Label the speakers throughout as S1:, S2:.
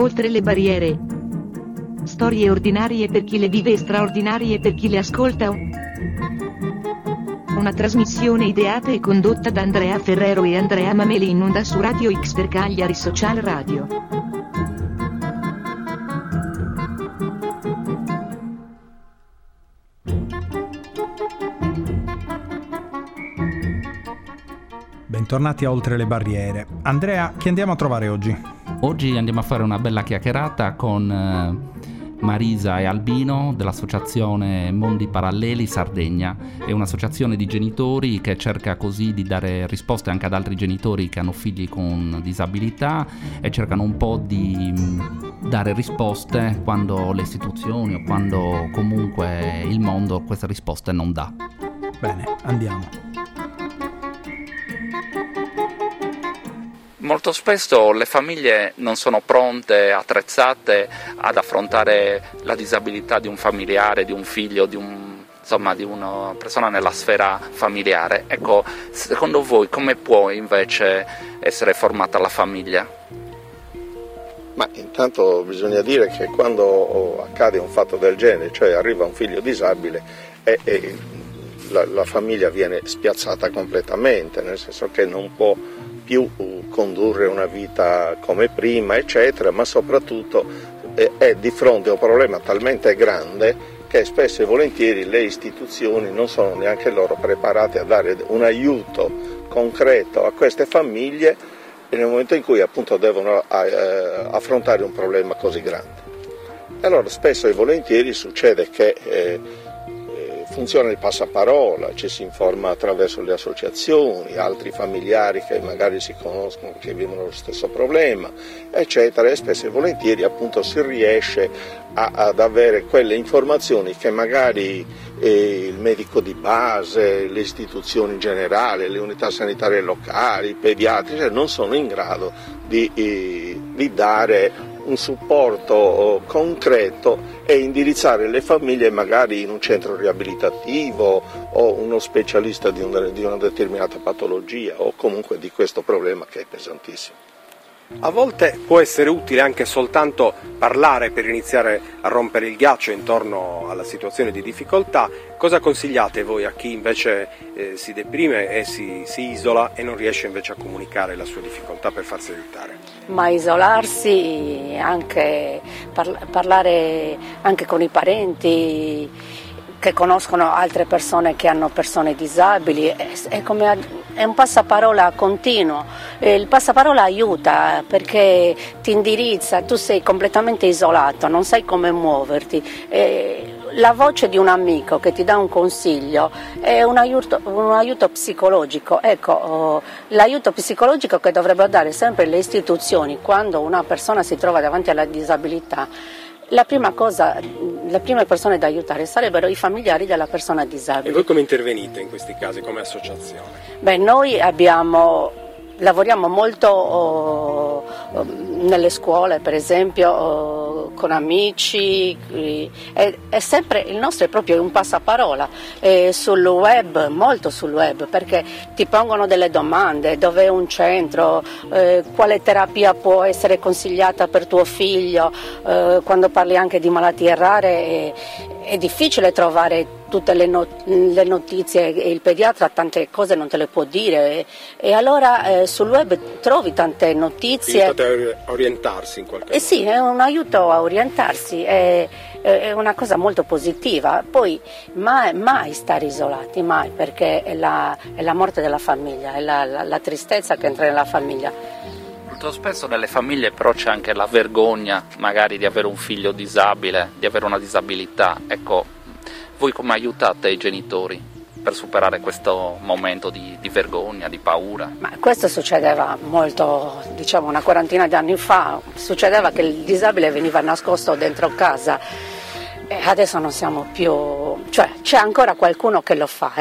S1: Oltre le barriere. Storie ordinarie per chi le vive e straordinarie per chi le ascolta. Una trasmissione ideata e condotta da Andrea Ferrero e Andrea Mameli in onda su Radio X per Cagliari Social Radio.
S2: Bentornati a Oltre le barriere. Andrea, chi andiamo a trovare oggi?
S3: Oggi andiamo a fare una bella chiacchierata con Marisa e Albino dell'associazione Mondi Paralleli Sardegna. È un'associazione di genitori che cerca così di dare risposte anche ad altri genitori che hanno figli con disabilità e cercano un po' di dare risposte quando le istituzioni o quando comunque il mondo queste risposte non dà.
S2: Bene, andiamo.
S3: Molto spesso le famiglie non sono pronte, attrezzate ad affrontare la disabilità di un familiare, di un figlio, di una persona nella sfera familiare. Ecco, secondo voi come può invece essere formata la famiglia?
S4: Ma intanto bisogna dire che quando accade un fatto del genere, cioè arriva un figlio disabile, la famiglia viene spiazzata completamente, nel senso che non può più condurre una vita come prima, eccetera, ma soprattutto è di fronte a un problema talmente grande che spesso e volentieri le istituzioni non sono neanche loro preparate a dare un aiuto concreto a queste famiglie nel momento in cui appunto devono affrontare un problema così grande. Allora spesso e volentieri succede che funziona il passaparola, ci si informa attraverso le associazioni, altri familiari che magari si conoscono, che vivono lo stesso problema, eccetera, e spesso e volentieri appunto si riesce ad avere quelle informazioni che magari il medico di base, le istituzioni in generale, le unità sanitarie locali, i pediatri, cioè non sono in grado di dare un supporto concreto e indirizzare le famiglie magari in un centro riabilitativo o uno specialista di una determinata patologia o comunque di questo problema che è pesantissimo.
S5: A volte può essere utile anche soltanto parlare per iniziare a rompere il ghiaccio intorno alla situazione di difficoltà. Cosa consigliate voi a chi invece si deprime e si isola e non riesce invece a comunicare la sua difficoltà per farsi aiutare?
S6: Ma isolarsi, anche parlare anche con i parenti che conoscono altre persone che hanno persone disabili, è un passaparola continuo. Il passaparola aiuta perché ti indirizza, tu sei completamente isolato, non sai come muoverti. La voce di un amico che ti dà un consiglio è un aiuto psicologico. Ecco, l'aiuto psicologico che dovrebbero dare sempre le istituzioni quando una persona si trova davanti alla disabilità. Le prime persone da aiutare sarebbero i familiari della persona disabile.
S5: E voi come intervenite in questi casi come associazione?
S6: Beh, noi lavoriamo molto nelle scuole, per esempio, con amici, è sempre il nostro è proprio un passaparola, sul web, molto sul web, perché ti pongono delle domande: dov'è un centro, quale terapia può essere consigliata per tuo figlio, quando parli anche di malattie rare è difficile trovare tutte le notizie e il pediatra tante cose non te le può dire e allora sul web trovi tante notizie.
S5: Aiutate a orientarsi in qualche modo.
S6: Sì, è un aiuto a orientarsi, è una cosa molto positiva. Poi mai stare isolati, mai, perché è la morte della famiglia, è la tristezza che entra nella famiglia.
S3: Molto spesso nelle famiglie però c'è anche la vergogna magari di avere un figlio disabile, di avere una disabilità. Ecco, voi come aiutate i genitori per superare questo momento di vergogna, di paura? Ma
S6: questo succedeva molto, una quarantina di anni fa, succedeva che il disabile veniva nascosto dentro casa. Adesso non siamo più, c'è ancora qualcuno che lo fa,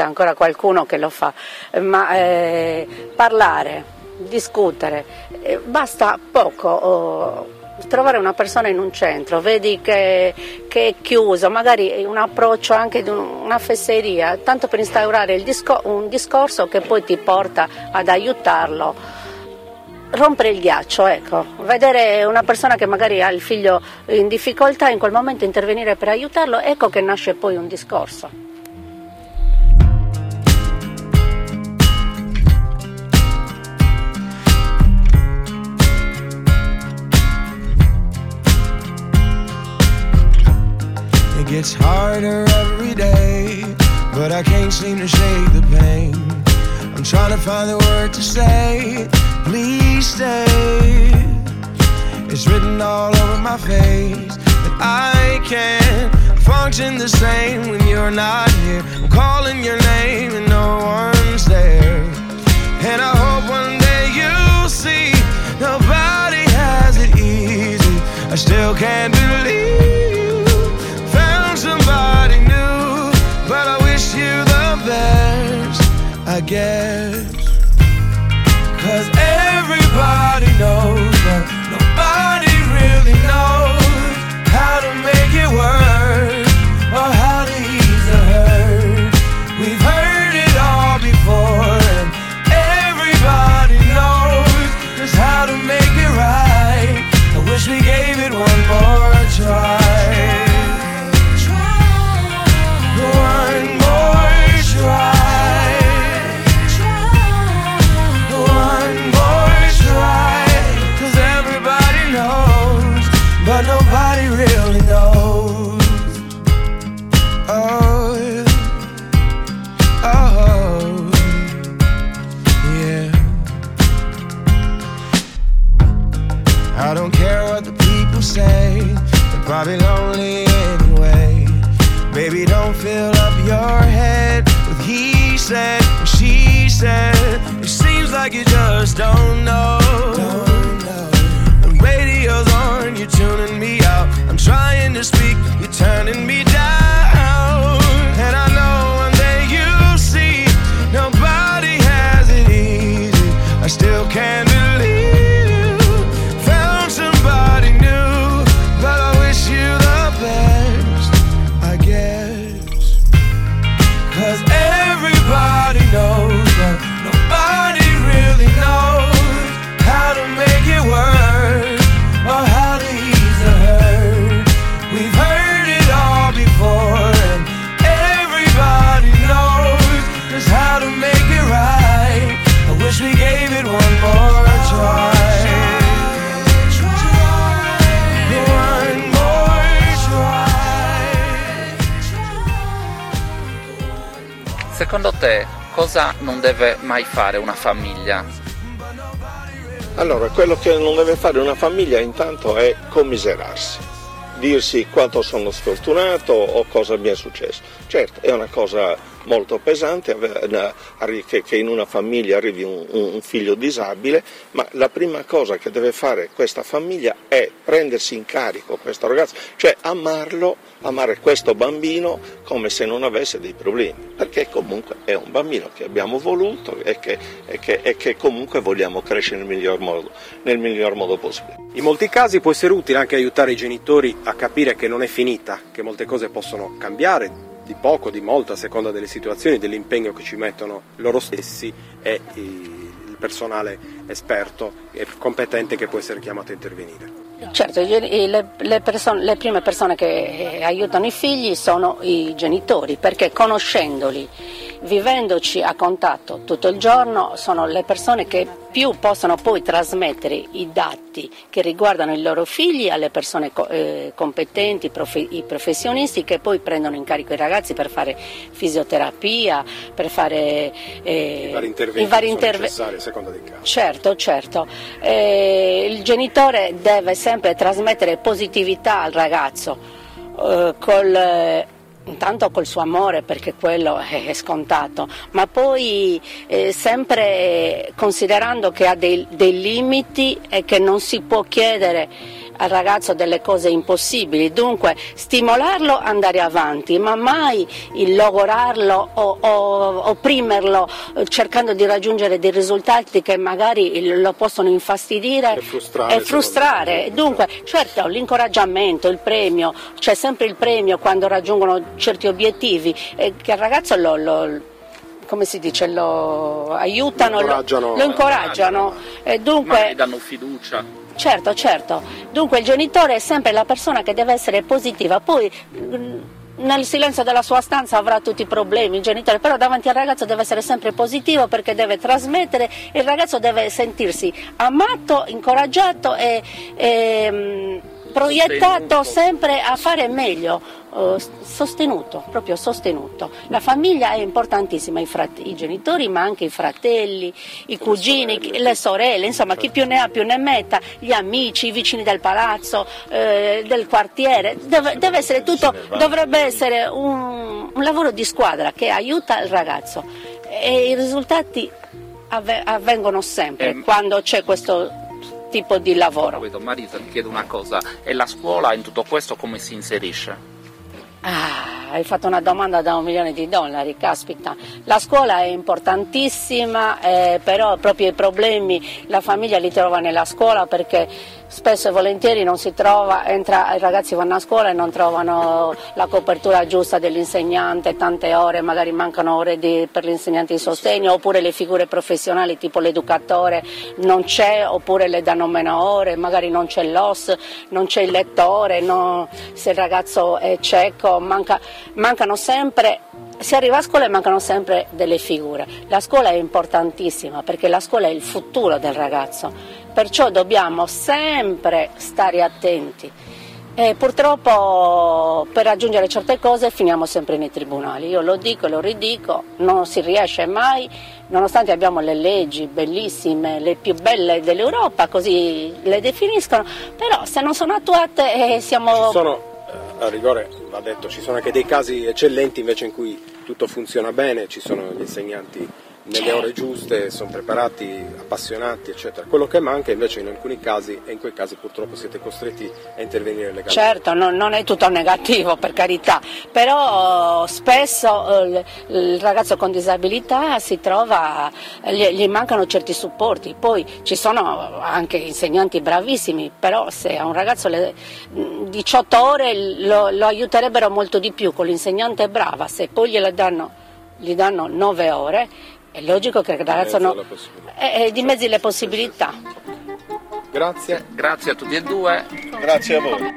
S6: ma parlare, discutere, basta poco. Trovare una persona in un centro, vedi che è chiuso, magari un approccio anche di una fesseria, tanto per instaurare un discorso che poi ti porta ad aiutarlo rompere il ghiaccio, ecco, vedere una persona che magari ha il figlio in difficoltà, in quel momento intervenire per aiutarlo, ecco che nasce poi un discorso.
S7: It gets harder every day, but I can't seem to shake the pain. I'm trying to find the word to say, please stay. It's written all over my face that I can't function the same when you're not here. I'm calling your name and no one's there. And I hope one day you'll see nobody has it easy. I still can't believe you found somebody new, but I wish you the best, I guess. 'Cause everybody knows, but nobody really knows how to make it work or how to ease the hurt. We've heard it all before, and everybody knows just how to make it right. I wish we gave it one more try. One more try. But nobody really knows. Oh, oh, yeah. I don't care what the people say, they're probably lonely anyway. Baby, don't fill up your head with he said, she said. It seems like you just don't know. The radio's on, you're tuning me out. I'm trying to speak, you're turning me down. And I know one day you'll see nobody has it easy. I still can't believe you found somebody new, but I wish you the best, I guess. 'Cause everybody knows, but nobody really knows how to make it work or how to ease the hurt. We've heard it all before, and everybody knows just how to make it right. I wish we gave it one more try. One more try.
S3: Secondo te cosa non deve mai fare una famiglia?
S4: Allora, quello che non deve fare una famiglia intanto è commiserarsi, dirsi quanto sono sfortunato o cosa mi è successo. Certo, è una cosa molto pesante che in una famiglia arrivi un figlio disabile, ma la prima cosa che deve fare questa famiglia è prendersi in carico questo ragazzo, cioè amare questo bambino come se non avesse dei problemi, perché comunque è un bambino che abbiamo voluto e che comunque vogliamo crescere nel miglior modo possibile.
S5: In molti casi può essere utile anche aiutare i genitori a capire che non è finita, che molte cose possono cambiare, di poco, di molto, a seconda delle situazioni, dell'impegno che ci mettono loro stessi e il personale esperto e competente che può essere chiamato a intervenire.
S6: Certo, le prime persone che aiutano i figli sono i genitori, perché conoscendoli, vivendoci a contatto tutto il giorno, sono le persone che più possono poi trasmettere i dati che riguardano i loro figli alle persone competenti, i professionisti che poi prendono in carico i ragazzi per fare fisioterapia, per fare
S5: i vari interventi necessari a seconda del caso.
S6: Certo. Il genitore deve sempre trasmettere positività al ragazzo, intanto col suo amore, perché quello è scontato, ma poi sempre considerando che ha dei limiti e che non si può chiedere al ragazzo delle cose impossibili, dunque stimolarlo ad andare avanti, ma mai logorarlo o opprimerlo cercando di raggiungere dei risultati che magari lo possono infastidire e frustrare. Dunque, certo, l'incoraggiamento, il premio, c'è sempre il premio quando raggiungono certi obiettivi, che il ragazzo come si dice, lo aiutano,
S5: lo
S6: incoraggiano. E dunque
S3: gli danno fiducia.
S6: Certo. Dunque il genitore è sempre la persona che deve essere positiva, poi nel silenzio della sua stanza avrà tutti i problemi il genitore, però davanti al ragazzo deve essere sempre positivo, perché deve trasmettere, il ragazzo deve sentirsi amato, incoraggiato e proiettato sempre a fare meglio, proprio sostenuto. La famiglia è importantissima, i genitori, ma anche i fratelli, i cugini, le sorelle, insomma chi più ne ha più ne metta, gli amici, i vicini del palazzo, del quartiere, deve essere tutto, dovrebbe essere un lavoro di squadra che aiuta il ragazzo, e i risultati avvengono sempre quando c'è questo tipo di lavoro.
S3: Marisa, ti chiedo una cosa, e la scuola in tutto questo come si inserisce?
S6: Hai fatto una domanda da $1 milione, caspita. La scuola è importantissima, però proprio i problemi la famiglia li trova nella scuola, perché spesso e volentieri non si trova, i ragazzi vanno a scuola e non trovano la copertura giusta dell'insegnante, tante ore, magari mancano ore per l'insegnante di sostegno, oppure le figure professionali tipo l'educatore non c'è, oppure le danno meno ore, magari non c'è l'OS, non c'è il lettore, se il ragazzo è cieco, mancano sempre. Si arriva a scuola e mancano sempre delle figure. La scuola è importantissima, perché la scuola è il futuro del ragazzo, perciò dobbiamo sempre stare attenti. E purtroppo per raggiungere certe cose finiamo sempre nei tribunali. Io lo dico e lo ridico, non si riesce mai, nonostante abbiamo le leggi bellissime, le più belle dell'Europa, così le definiscono, però se non sono attuate siamo...
S5: A rigore va detto, ci sono anche dei casi eccellenti invece in cui tutto funziona bene, ci sono gli insegnanti nelle ore giuste, sono preparati, appassionati, eccetera. Quello che manca invece in alcuni casi, e in quei casi purtroppo siete costretti a intervenire legalmente.
S6: Certo, non è tutto negativo, per carità, però spesso il ragazzo con disabilità si trova, gli mancano certi supporti, poi ci sono anche insegnanti bravissimi, però se a un ragazzo 18 ore lo aiuterebbero molto di più con l'insegnante brava, se poi gli danno 9 ore, è logico che il ragazzo dimezzi le possibilità.
S5: Grazie
S3: a tutti e due.
S4: Grazie a voi.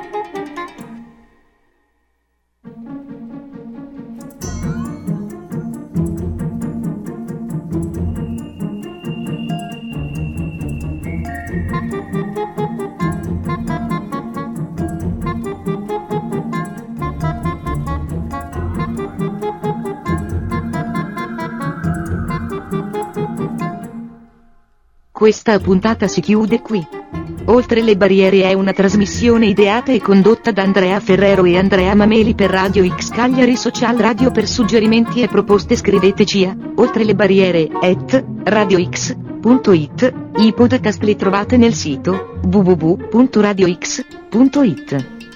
S1: Questa puntata si chiude qui. Oltre le barriere è una trasmissione ideata e condotta da Andrea Ferrero e Andrea Mameli per Radio X Cagliari Social Radio. Per suggerimenti e proposte scriveteci a oltrelebarriere@radiox.it. I podcast li trovate nel sito www.radiox.it.